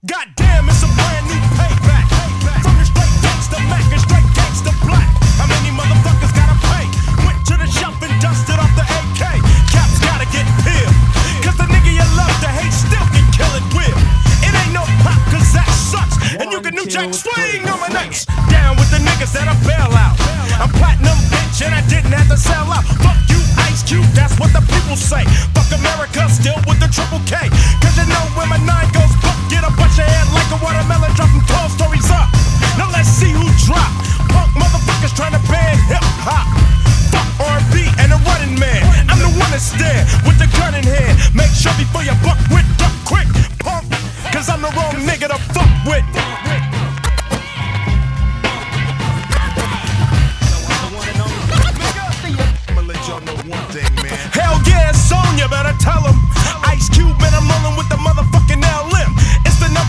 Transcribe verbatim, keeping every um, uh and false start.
Goddamn, it's a brand new payback. From the straight gangsta Mac and straight gangsta Black. How many motherfuckers gotta pay? Went to the shop and dusted off the A K. Caps gotta get peeled. Cause the nigga you love to hate still can kill it will. It ain't no pop cause that sucks. And you can New Jack swing on my nuts. Down with the niggas that I bail out. I'm platinum bitch and I didn't have to sell out. Fuck you Ice Cube, that's what the people say. Fuck America, still with the triple K. Cause you know when my nine goes buck, get a bunch of head like a watermelon, dropping twelve stories up. Now let's see who drop. Punk motherfuckers trying to ban hip hop. Fuck R and B and a running man. I'm the one that's there with the gun in hand. Make sure before you buck with, duck quick, punk. Cause I'm the wrong nigga to fuck with. Hell yeah, it's on, you better tell him. Ice Cube and I'm rolling with